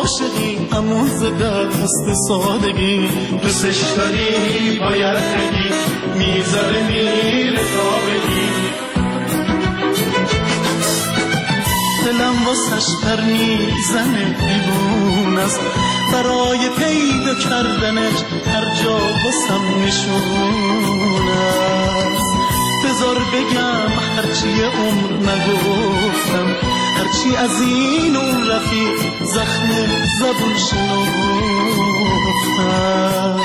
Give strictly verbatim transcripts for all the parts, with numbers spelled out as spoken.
عاشقی اموز دست سادگی، دوستش داری باید بگی، میذاره میره تا بگی. دلم واسش پر میزنه دیوون است، برای پیدا کردنش هر جا واسم نشون است. بذار بگم هرچی عمر نگفتم، هرچی از این اون رفیق زخم زبون شنفتم.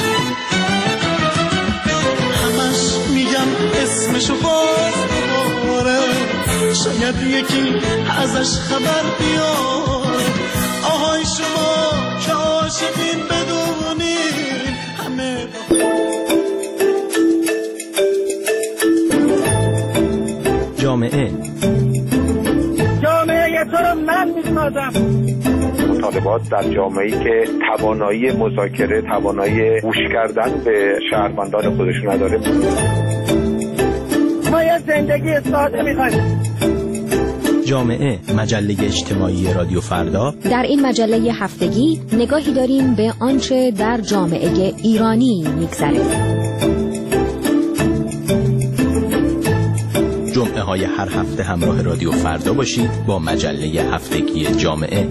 همش میگم اسمشو باز دوباره، شاید یکی ازش خبر بیاره. آهای شما که عاشقین بدونین همه جامعه جامعه تو رو من میسازم. مطالبات در جامعه‌ای که توانایی مذاکره، توانایی گوش کردن به شهروندان خودشون نداره. ما یه زندگی ساده میخوایم. جامعه، مجله اجتماعی رادیو فردا. در این مجله هفتگی نگاهی داریم به آنچه در جامعه ایرانی میگذره. جمعه های هر هفته همراه رادیو فردا باشید با مجله هفتگی جامعه.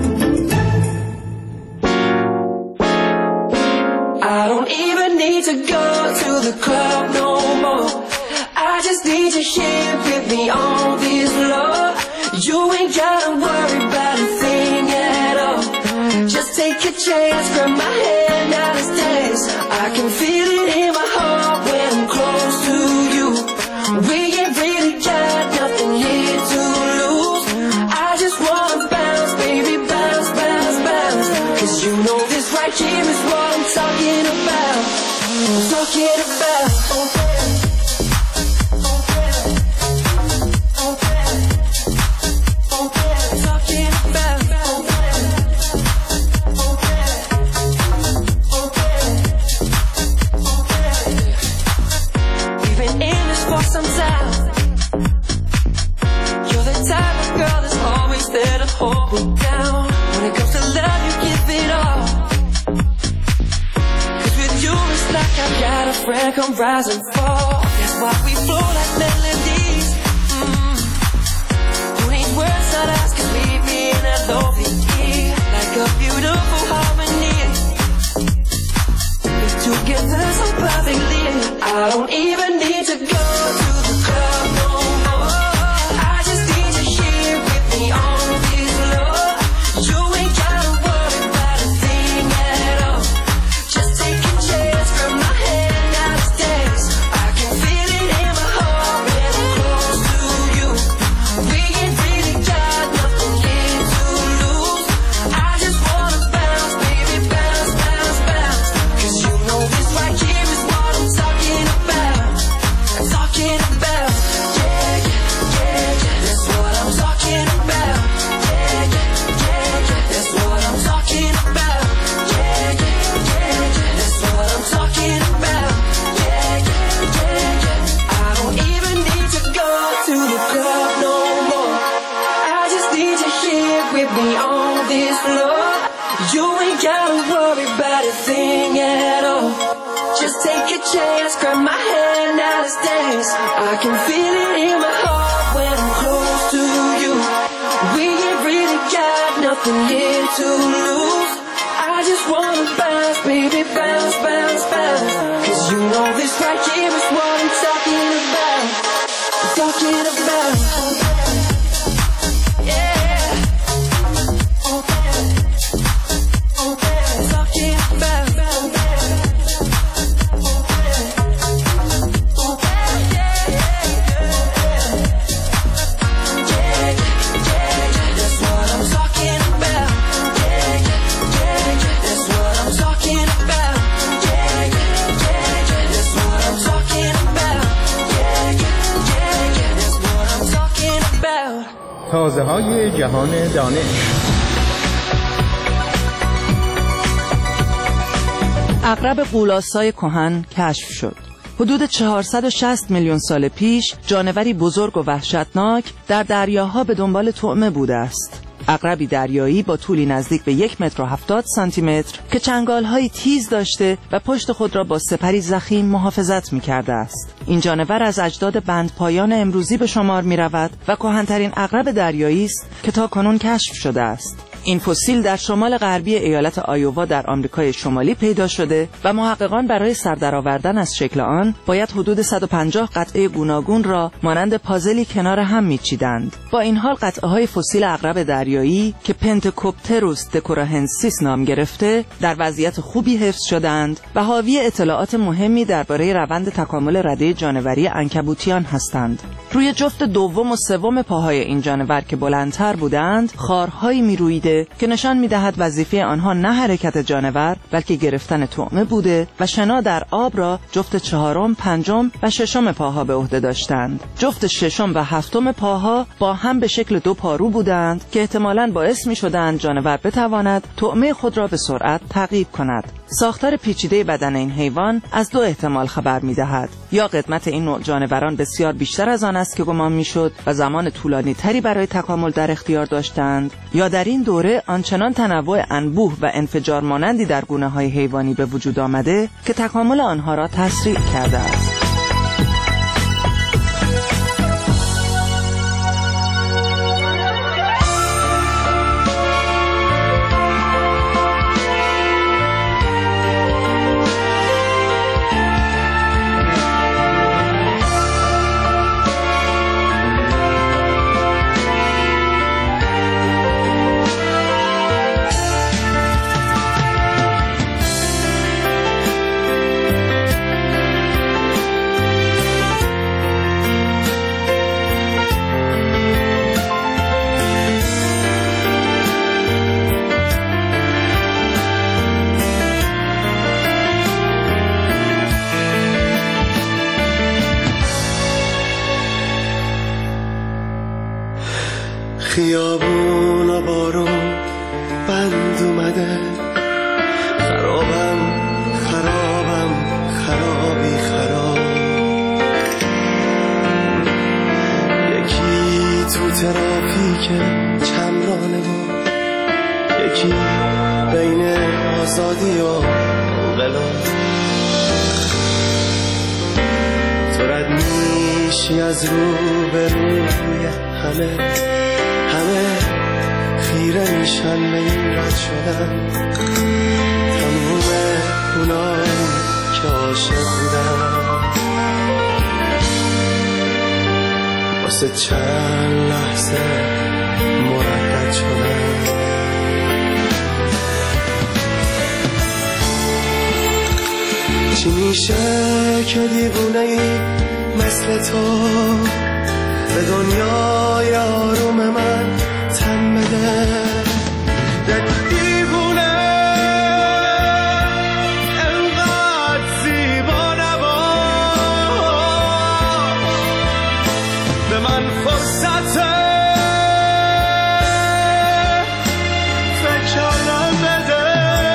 I don't even need to go to the club no more. I just need you here with me on this love. You ain't gotta worry about a thing at all. Just take a chance, grab my hand, now let's dance. I can feel it in my heart when I'm close to you. We ain't really got nothing here to lose. I just wanna bounce, baby, bounce, bounce, bounce. Cause you know this right here is what I'm talking about. I'm talking about. Come rise and fall. That's why we flow like melodies. Mm. Who needs words not ask and leave me in a lovely key, like a beautiful harmony. We're together so perfectly. I don't even need to go to the club no more. I just need you here with me on this love. You ain't gotta worry about a thing at all. Just take a chance, grab my hand. Chance, grab my hand, now let's dance. I can feel it in my heart when I'm close to you. We ain't really got nothing here to lose. I just wanna bounce, baby, bounce, bounce, bounce. Cause you know this right here is what I'm talking about. I'm talking about. تازه های جهان دانش. عقرب غول‌آسای کهن کشف شد. حدود چهارصد و شصت میلیون سال پیش جانوری بزرگ و وحشتناک در دریاها به دنبال طعمه بوده است. عقربی دریایی با طولی نزدیک به یک متر و هفتاد سانتی متر که چنگال‌های تیز داشته و پشت خود را با سپری ضخیم محافظت می‌کرده است. این جانور از اجداد بندپایان امروزی به شمار می‌رود و کهن‌ترین عقرب دریایی است که تاکنون کشف شده است. این فسیل در شمال غربی ایالت آیووا در آمریکای شمالی پیدا شده و محققان برای سردرآوردن از شکل آن باید حدود صد و پنجاه قطعه گوناگون را مانند پازلی کنار هم میچیدند. با این حال قطعه‌های فسیل عقرب دریایی که پنتکوپتروس دکوراهنسیس نام گرفته در وضعیت خوبی حفظ شدند و حاوی اطلاعات مهمی درباره روند تکامل رده جانوری عنکبوتیان هستند. روی جفت دوم و سوم پاهای این جانور که بلندتر بودند خارهایی میرویده که نشان می‌دهد وظیفه آنها نه حرکت جانور بلکه گرفتن طعمه بوده و شنا در آب را جفت چهارم، پنجم و ششم پاها به عهده داشتند. جفت ششم و هفتم پاها با هم به شکل دو پارو بودند که احتمالاً باعث می‌شدند جانور بتواند طعمه خود را به سرعت تعقیب کند. ساختار پیچیده بدن این حیوان از دو احتمال خبر می‌دهد: یا قدمت این نوع جانوران بسیار بیشتر از آن است که گمان می‌شد و زمان طولانی تری برای تکامل در اختیار داشتند، یا در این دوره آنچنان تنوع انبوه و انفجار مانندی در گونه‌های حیوانی به وجود آمده که تکامل آنها را تسریع کرده است. خیابون و بارون بند اومده، خرابم خرابم خرابی خراب. یکی تو ترافیک چمرانه و یکی بین آزادی و انقلاب. تو رد میشی از رو به روی همه، همه خیره میشن به این رد شدن. تموم اونایی که عاشق بودن واسه چند لحظه مردد شدن. چی میشه که دیوونه ای مثل تو به دنیای آروم من تن بده؟ دیوونه انقدر زیبا نباش، به من فرصت فکر کردن بده.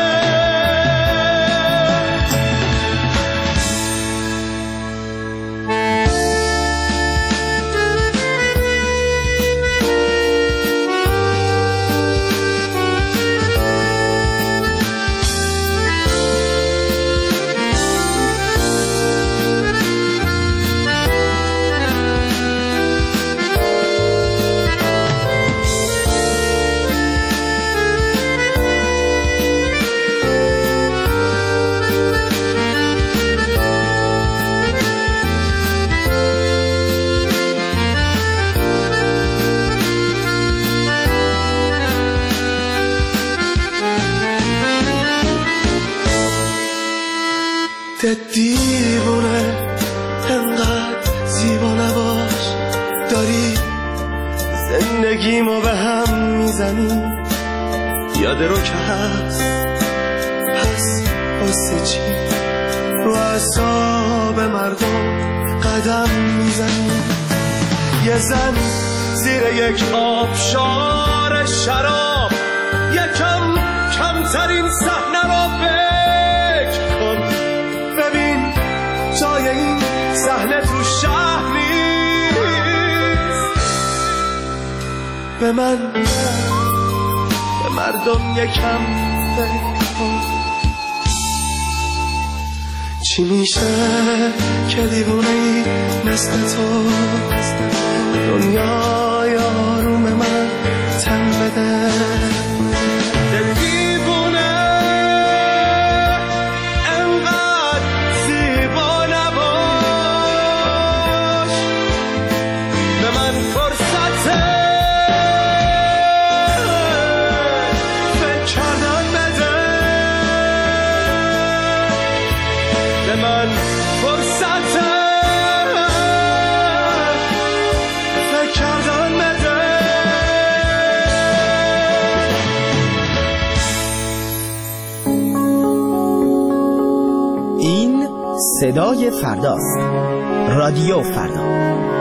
دیوونه انقدر زیبا نباش، داری زندگیمو به هم میزنی. یاد رو که هست، پس واسه چی رو اعصاب مردم قدم میزنی؟ یه زن زیر یک آبشار شراب، یکم کمترین صحنه رو فکر کن. ببین جای این صحنه تو شهر نیست. به من مردم یکم فکر کن چی میشه که دیوونه‌ای مثل تو دنیای آروم من تن بده دل دیوونه انقدر زیبا نباش به من فرصت فکر کردن بده به من فرصت فکر کردن بده این صدای فرداست. رادیو فردا.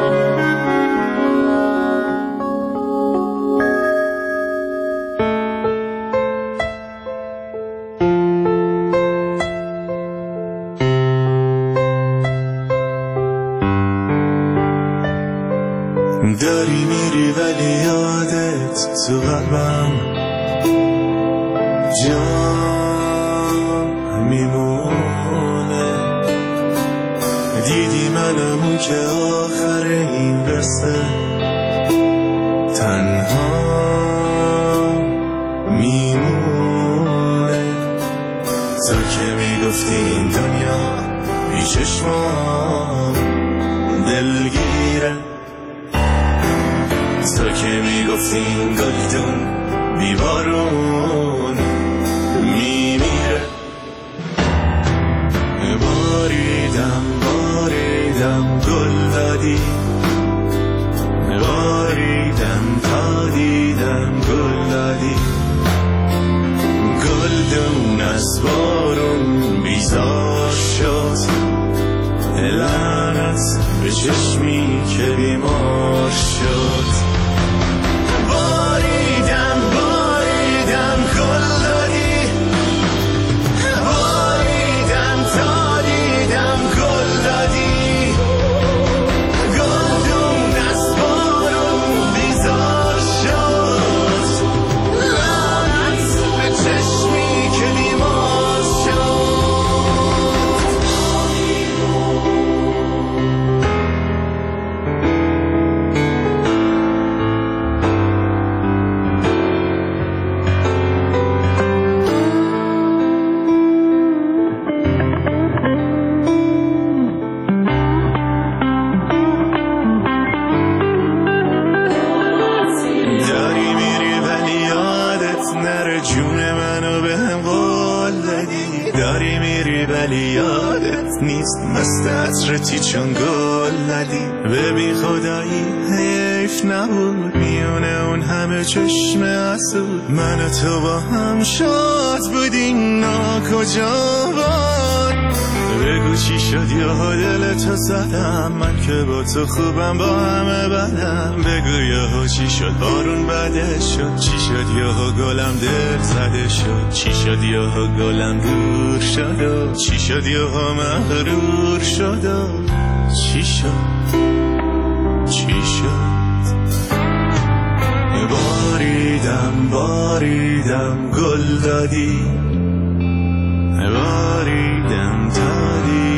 داری میری ولی یادت تو قلبم جان میمونه دیدی منمون که آخر این قصه تنها میمونه تو که میگفتی این دنیا بی چشمام دلگیره تو که میگفتی این گلدون بی بارون میمیره باریدم باریدم گل دادی باریدم تا دیدم گل دادی گلدون از بارون بیزار شد لعنت به چشمی که بیمار شد باریدم باریدم گل دادی باریدم تا دیدم گل دادی گلدون از بارون بیزار شد لعنت به چشمی که بیمار شد حسرتی چون گل ندی ببین خدایی حیف نبود میونه اون همه چشم حسود من و تو با هم شاد بودیم نا کجا بود بگو چی شد یا دل تو زدم من که با تو خوبم با همه بدم بگو یا چی شد بارون بده شد چی شد یا گلم دل زده شد چی شد یا گلم دور شد و چی شد یا مغرور شد و چی شد چی شد باریدم باریدم گل دادی باریدم تا دیدم